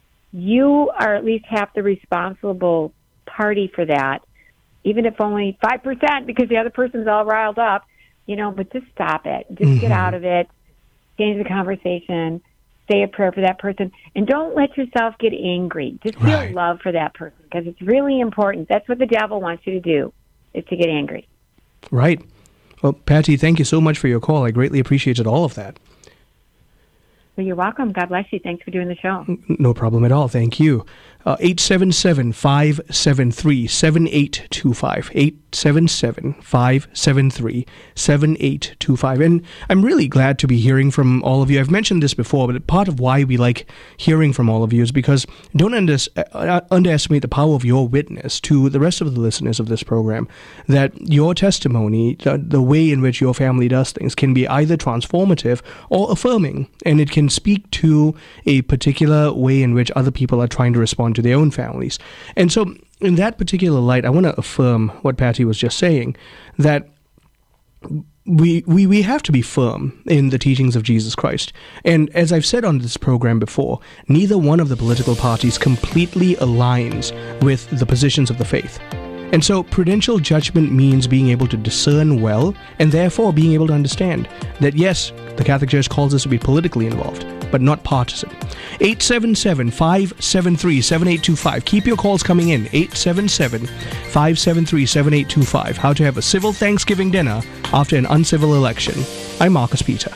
you are at least half the responsible party for that, even if only five percent, because the other person's all riled up, you know, but just stop it. Just mm-hmm. get out of it. Change the conversation. Say a prayer for that person. And don't let yourself get angry. Just feel right. love for that person, because it's really important. That's what the devil wants you to do, is to get angry. Right. Well, Patty, thank you so much for your call. I greatly appreciated all of that. Well, you're welcome. God bless you. Thanks for doing the show. No problem at all. Thank you. Uh, eight seven seven, five seven three, seven eight two five. eight seven seven, five seven three, seven eight two five. And I'm really glad to be hearing from all of you. I've mentioned this before, but part of why we like hearing from all of you is because don't under, uh, underestimate the power of your witness to the rest of the listeners of this program, that your testimony, the, the way in which your family does things, can be either transformative or affirming, and it can speak to a particular way in which other people are trying to respond to their own families. And so in that particular light, I want to affirm what Patty was just saying, that we, we we have to be firm in the teachings of Jesus Christ. And as I've said on this program before, neither one of the political parties completely aligns with the positions of the faith. And so prudential judgment means being able to discern well, and therefore being able to understand that, yes, the Catholic Church calls us to be politically involved, but not partisan. eight seven seven, five seven three, seven eight two five. Keep your calls coming in. eight seven seven, five seven three, seven eight two five. How to have a civil Thanksgiving dinner after an uncivil election. I'm Marcus Peter.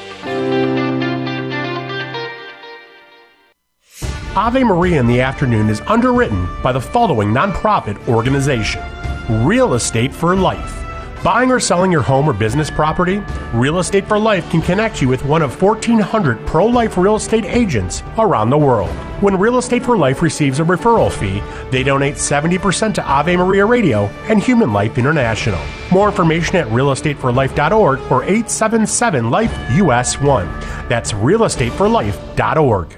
Ave Maria in the Afternoon is underwritten by the following nonprofit organization: Real Estate for Life. Buying or selling your home or business property? Real Estate for Life can connect you with one of fourteen hundred pro-life real estate agents around the world. When Real Estate for Life receives a referral fee, they donate seventy percent to Ave Maria Radio and Human Life International. More information at real estate for life dot org or eight seven seven, life U S one. That's real estate for life dot org.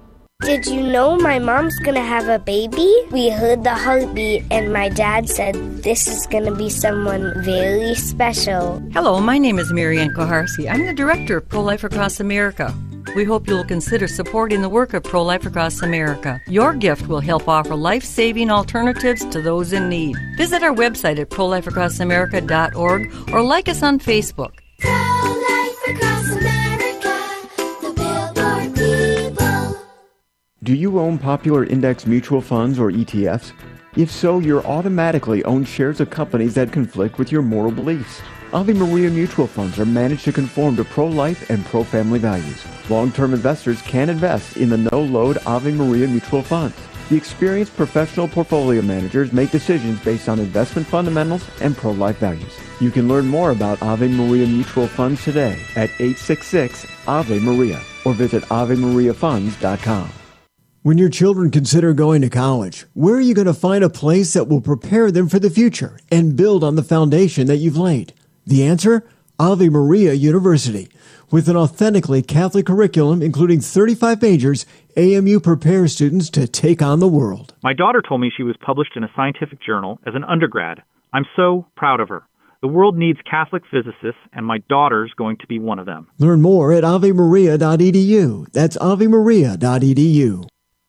Did you know my mom's gonna have a baby? We heard the heartbeat and my dad said this is gonna be someone very special. Hello, my name is Marianne Koharski. I'm the director of Pro-Life Across America. We hope you'll consider supporting the work of Pro-Life Across America. Your gift will help offer life-saving alternatives to those in need. Visit our website at pro life across america dot org or like us on Facebook. Pro-Life Across America, the Billboard people. Do you own popular index mutual funds or E T Fs? If so, you're automatically own shares of companies that conflict with your moral beliefs. Ave Maria mutual funds are managed to conform to pro-life and pro-family values. Long-term investors can invest in the no-load Ave Maria mutual funds. The experienced professional portfolio managers make decisions based on investment fundamentals and pro-life values. You can learn more about Ave Maria mutual funds today at eight six six, Ave Maria or visit ave maria funds dot com. When your children consider going to college, where are you going to find a place that will prepare them for the future and build on the foundation that you've laid? The answer? Ave Maria University. With an authentically Catholic curriculum including thirty-five majors, A M U prepares students to take on the world. My daughter told me she was published in a scientific journal as an undergrad. I'm so proud of her. The world needs Catholic physicists, and my daughter's going to be one of them. Learn more at ave maria dot e d u. That's ave maria dot e d u.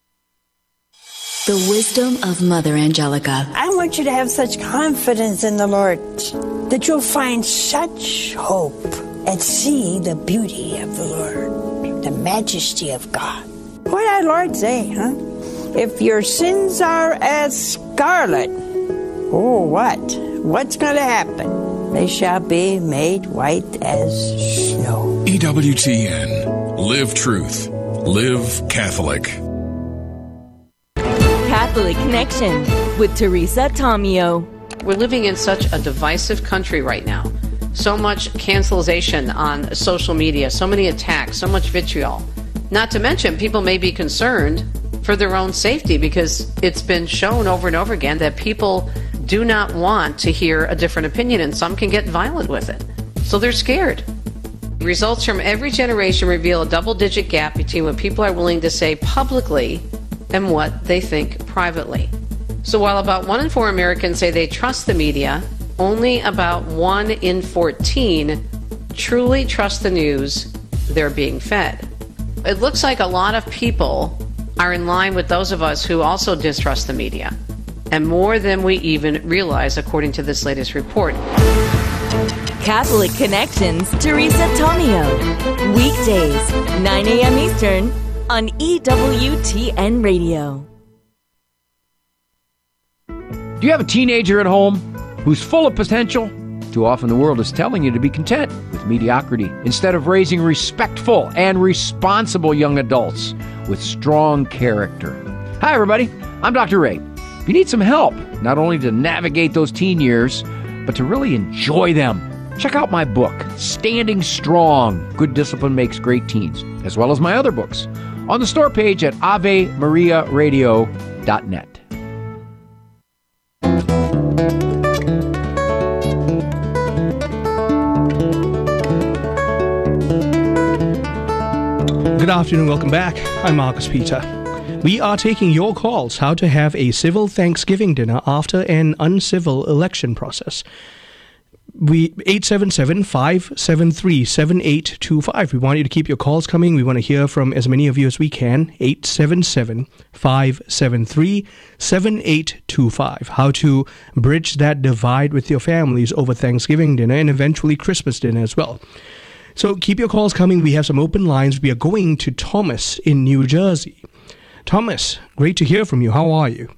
The wisdom of Mother Angelica. I want you to have such confidence in the Lord that you'll find such hope and see the beauty of the Lord, the majesty of God. What did our Lord say, huh? If your sins are as scarlet, oh, what? What's going to happen? They shall be made white as snow. E W T N. Live truth. Live Catholic. Catholic Connection with Teresa Tomeo. We're living in such a divisive country right now. So much cancelization on social media, so many attacks, so much vitriol. Not to mention, people may be concerned for their own safety because it's been shown over and over again that people do not want to hear a different opinion, and some can get violent with it. So they're scared. Results from every generation reveal a double-digit gap between what people are willing to say publicly and what they think privately. So while about one in four Americans say they trust the media, only about one in fourteen truly trust the news they're being fed. It looks like a lot of people are in line with those of us who also distrust the media, and more than we even realize, according to this latest report. Catholic Connections, Teresa Tomeo. Weekdays, nine a.m. Eastern, on E W T N Radio. Do you have a teenager at home who's full of potential Too often the world is telling you to be content with mediocrity instead of raising respectful and responsible young adults with strong character. Hi, everybody. I'm Doctor Ray. If you need some help, not only to navigate those teen years, but to really enjoy them, check out my book, Standing Strong, Good Discipline Makes Great Teens, as well as my other books, on the store page at ave maria radio dot net. Good afternoon, welcome back. I'm Marcus Peter. We are taking your calls how to have a civil Thanksgiving dinner after an uncivil election process. We eight seven seven, five seven three, seven eight two five. We want you to keep your calls coming. We want to hear from as many of you as we can. eight seven seven, five seven three, seven eight two five. How to bridge that divide with your families over Thanksgiving dinner and eventually Christmas dinner as well. So keep your calls coming. We have some open lines. We are going to Thomas in New Jersey. Thomas, great to hear from you. How are you?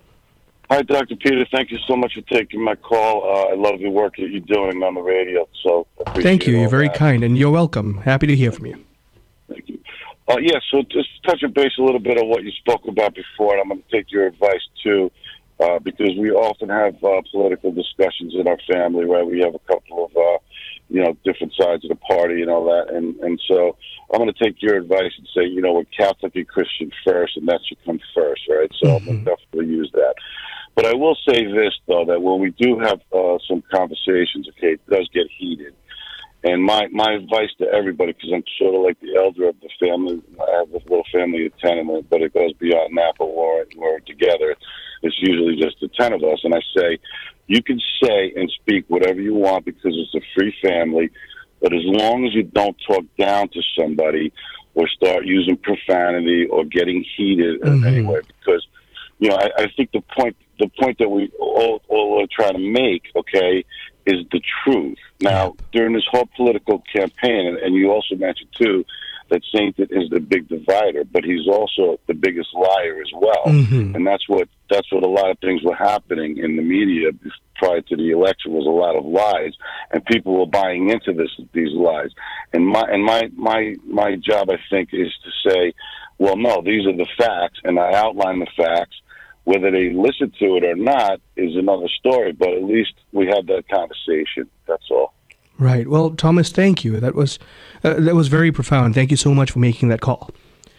Hi, Doctor Peter. Thank you so much for taking my call. Uh, I love the work that you're doing on the radio. So appreciate Thank you. all You're very that. kind, and you're welcome. Happy to hear from you. Thank you. Uh, yeah, so just touching base a little bit on what you spoke about before, and I'm going to take your advice too, uh, because we often have uh, political discussions in our family where we have a couple of, uh, you know, different sides of the party and all that. And, and so I'm going to take your advice and say, you know, we're Catholic and Christian first, and that should come first, right? So I'm going to definitely use that. But I will say this, though, that when we do have uh, some conversations, okay, it does get heated. And my, my advice to everybody, because I'm sort of like the elder of the family, I have a little family of ten, but it goes beyond that, but we're, we're together. It's usually just the ten of us. And I say, you can say and speak whatever you want because it's a free family, but as long as you don't talk down to somebody or start using profanity or getting heated Mm-hmm. in any way, because, you know, I, I think the point the point that we all, all are trying to make, okay, is the truth. Now, during this whole political campaign, and, and you also mentioned, too, that Saint is the big divider, but he's also the biggest liar as well. Mm-hmm. And that's what that's what a lot of things were happening in the media prior to the election, was a lot of lies, and people were buying into this these lies. And my and my my my job, I think, is to say, well, no, these are the facts, and I outline the facts. Whether they listen to it or not is another story, but at least we have that conversation. That's all. Right. Well, Thomas, thank you. That was uh, that was very profound. Thank you so much for making that call.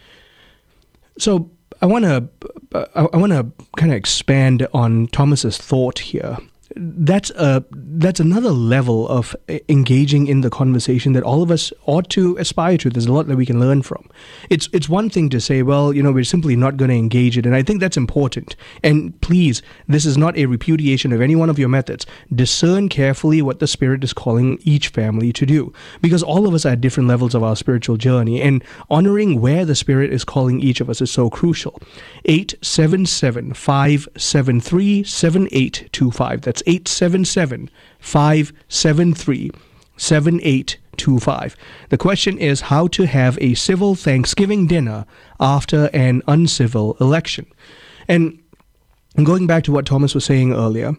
So I want to uh, I want to kind of expand on Thomas's thought here. That's a that's another level of engaging in the conversation that all of us ought to aspire to. There's a lot that we can learn from. It's it's one thing to say, well, you know, we're simply not going to engage it, and I think that's important. And please, this is not a repudiation of any one of your methods. Discern carefully what the Spirit is calling each family to do, because all of us are at different levels of our spiritual journey, and honoring where the Spirit is calling each of us is so crucial. eight seven seven, five seven three, seven eight two five. That's eight seven seven, five seven three, seven eight two five. The question is how to have a civil Thanksgiving dinner after an uncivil election. And going back to what Thomas was saying earlier,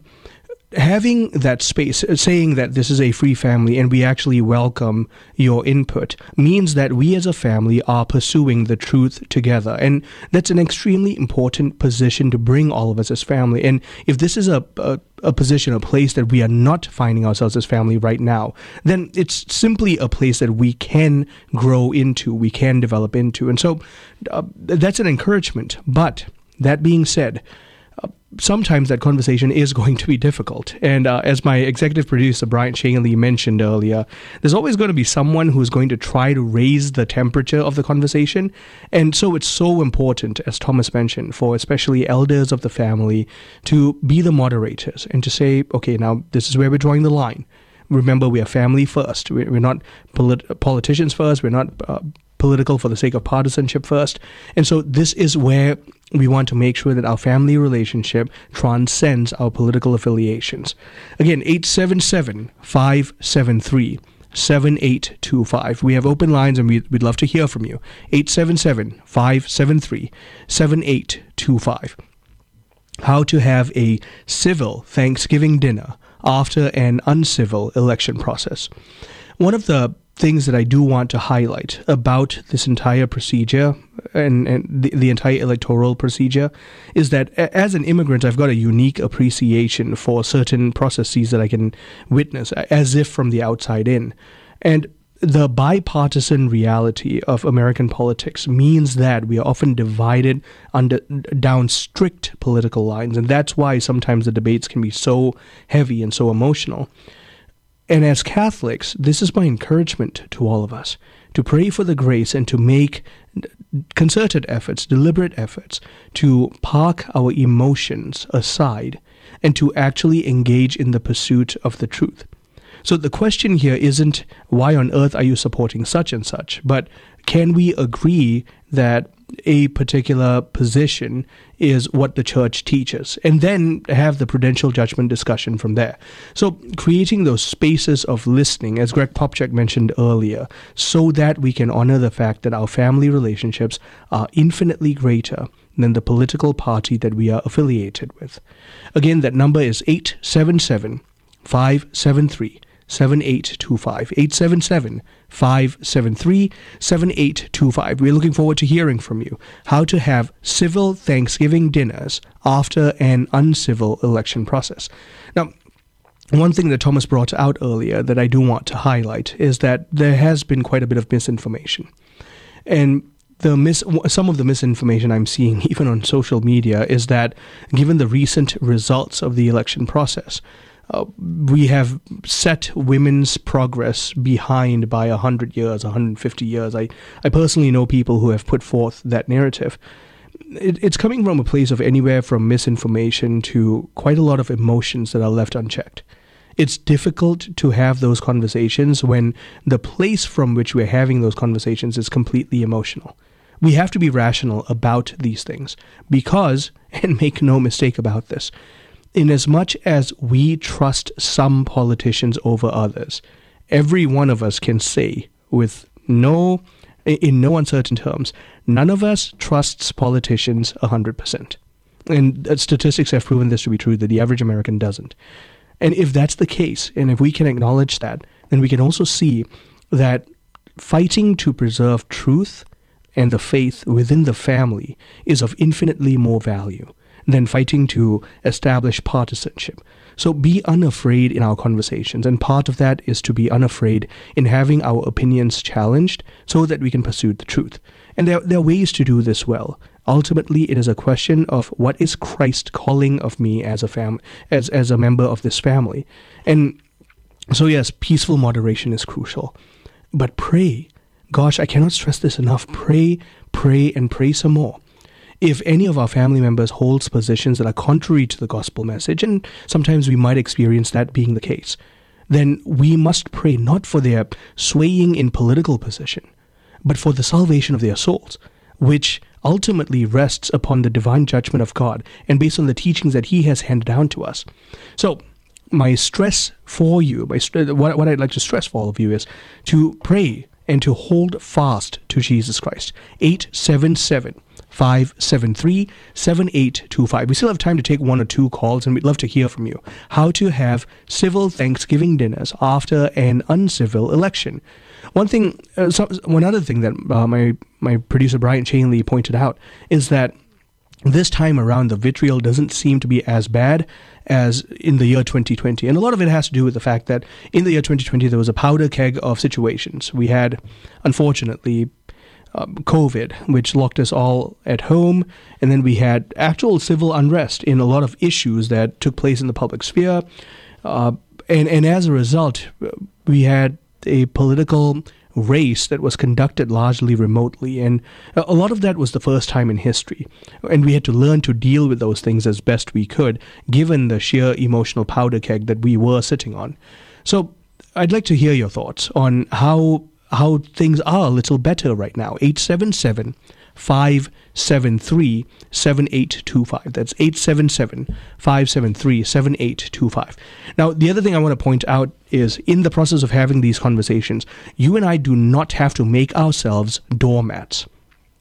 having that space, saying that this is a free family and we actually welcome your input, means that we as a family are pursuing the truth together. And that's an extremely important position to bring all of us as family. And if this is a, a, a position, a place that we are not finding ourselves as family right now, then it's simply a place that we can grow into, we can develop into. And so uh, that's an encouragement. But that being said, sometimes that conversation is going to be difficult. And uh, as my executive producer, Brian Shanley, mentioned earlier, there's always going to be someone who's going to try to raise the temperature of the conversation. And so it's so important, as Thomas mentioned, for especially elders of the family to be the moderators and to say, okay, now this is where we're drawing the line. Remember, we are family first. We're not polit- politicians first. We're not uh, political for the sake of partisanship first. And so this is where we want to make sure that our family relationship transcends our political affiliations. Again, eight seven seven, five seven three, seven eight two five. We have open lines and we'd, we'd love to hear from you. eight seven seven, five seven three, seven eight two five. How to have a civil Thanksgiving dinner after an uncivil election process. One of the things that I do want to highlight about this entire procedure and, and the, the entire electoral procedure is that as an immigrant, I've got a unique appreciation for certain processes that I can witness as if from the outside in. And the bipartisan reality of American politics means that we are often divided under down strict political lines, and that's why sometimes the debates can be so heavy and so emotional. And as Catholics, this is my encouragement to all of us, to pray for the grace and to make concerted efforts, deliberate efforts, to park our emotions aside and to actually engage in the pursuit of the truth. So the question here isn't why on earth are you supporting such and such, but can we agree that a particular position is what the church teaches, and then have the prudential judgment discussion from there. So creating those spaces of listening, as Greg Popchak mentioned earlier, so that we can honor the fact that our family relationships are infinitely greater than the political party that we are affiliated with. Again, that number is eight seven seven, five seven three, seven eight two five, eight seven seven, five seven three, seven eight two five. We're looking forward to hearing from you how to have civil Thanksgiving dinners after an uncivil election process. Now, one thing that Thomas brought out earlier that I do want to highlight is that there has been quite a bit of misinformation. And the mis- some of the misinformation I'm seeing even on social media is that given the recent results of the election process, Uh, we have set women's progress behind by one hundred years, one hundred fifty years. I, I personally know people who have put forth that narrative. It, it's coming from a place of anywhere from misinformation to quite a lot of emotions that are left unchecked. It's difficult to have those conversations when the place from which we're having those conversations is completely emotional. We have to be rational about these things because, and make no mistake about this, in as much as we trust some politicians over others, every one of us can say with no, in no uncertain terms, none of us trusts politicians one hundred percent. And statistics have proven this to be true, that the average American doesn't. And if that's the case, and if we can acknowledge that, then we can also see that fighting to preserve truth and the faith within the family is of infinitely more value than fighting to establish partisanship. So be unafraid in our conversations, and part of that is to be unafraid in having our opinions challenged so that we can pursue the truth. And there, there are ways to do this well. Ultimately, it is a question of what is Christ calling of me as a fam, as, as a member of this family. And so yes, peaceful moderation is crucial. But pray. Gosh, I cannot stress this enough. Pray, pray, and pray some more. If any of our family members holds positions that are contrary to the gospel message, and sometimes we might experience that being the case, then we must pray not for their swaying in political position, but for the salvation of their souls, which ultimately rests upon the divine judgment of God and based on the teachings that He has handed down to us. So, my stress for you, my st- what, what I'd like to stress for all of you is to pray and to hold fast to Jesus Christ. eight seven seven, five seven three, seven eight two five. We still have time to take one or two calls, and we'd love to hear from you. How to have civil Thanksgiving dinners after an uncivil election. One thing, uh, so, one other thing that uh, my, my producer Brian Chainley pointed out is that this time around the vitriol doesn't seem to be as bad as in the year twenty twenty. And a lot of it has to do with the fact that in the year twenty twenty there was a powder keg of situations. We had, unfortunately, um, COVID, which locked us all at home, and then we had actual civil unrest in a lot of issues that took place in the public sphere. Uh, and, and as a result, we had a political race that was conducted largely remotely, and a lot of that was the first time in history, and we had to learn to deal with those things as best we could given the sheer emotional powder keg that we were sitting on. So I'd like to hear your thoughts on how how things are a little better right now. Eight seven seven, five seven three, seven eight two five. That's eight seven seven, five seven three, seven eight two five. Now, the other thing I want to point out is in the process of having these conversations, you and I do not have to make ourselves doormats.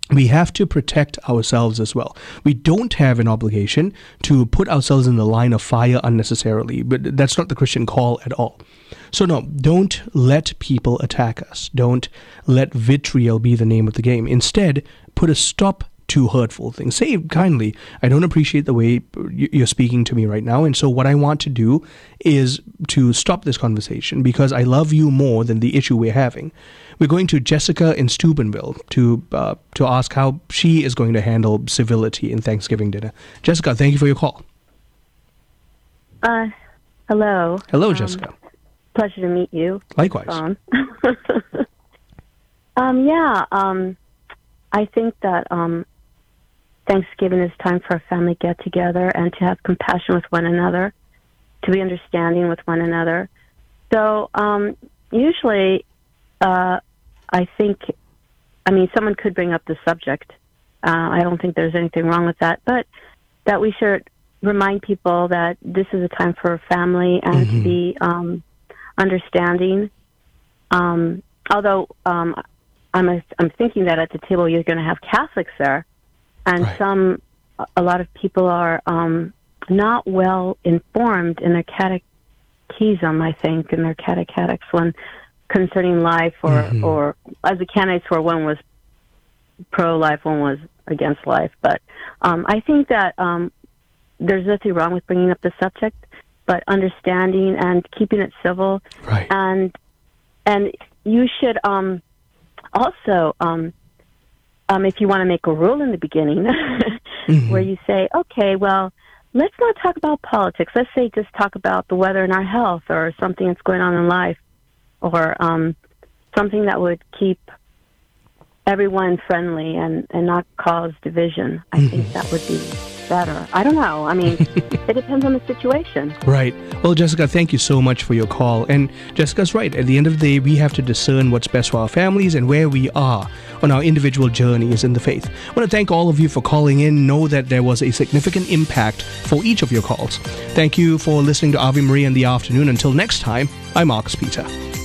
we have to protect ourselves as well. We don't have an obligation to put ourselves in the line of fire unnecessarily, but that's not the Christian call at all. So no, don't let people attack us. Don't let vitriol be the name of the game. Instead, put a stop to hurtful things. Say kindly, I don't appreciate the way you're speaking to me right now, and so what I want to do is to stop this conversation because I love you more than the issue we're having. We're going to Jessica in Steubenville to uh, to ask how she is going to handle civility in Thanksgiving dinner. Jessica, thank you for your call. Uh, hello. Hello, um, Jessica. Pleasure to meet you. Likewise. Um, um, yeah, um, I think that um, Thanksgiving is time for a family get-together and to have compassion with one another, to be understanding with one another. So um, usually, uh, I think, I mean, someone could bring up the subject. Uh, I don't think there's anything wrong with that, but that we should remind people that this is a time for a family and mm-hmm. to be um, understanding. Um, although um, I'm, a, I'm thinking that at the table you're going to have Catholics there, and right. some, a lot of people are um, not well informed in their catechism, I think, in their catechetics when concerning life, or, mm-hmm. or as the candidates were, one was pro-life, one was against life. But um, I think that um, there's nothing wrong with bringing up the subject, but understanding and keeping it civil. Right. And and you should um, also, um, um, if you want to make a rule in the beginning, mm-hmm. where you say, okay, well, let's not talk about politics. Let's say just talk about the weather and our health, or something that's going on in life, or um, something that would keep everyone friendly and, and not cause division. I mm-hmm. think that would be better. I don't know. I mean, it depends on the situation. Right. Well, Jessica, thank you so much for your call. And Jessica's right. At the end of the day, we have to discern what's best for our families and where we are on our individual journeys in the faith. I want to thank all of you for calling in. Know that there was a significant impact for each of your calls. Thank you for listening to Ave Maria in the afternoon. Until next time, I'm Marcus Peter.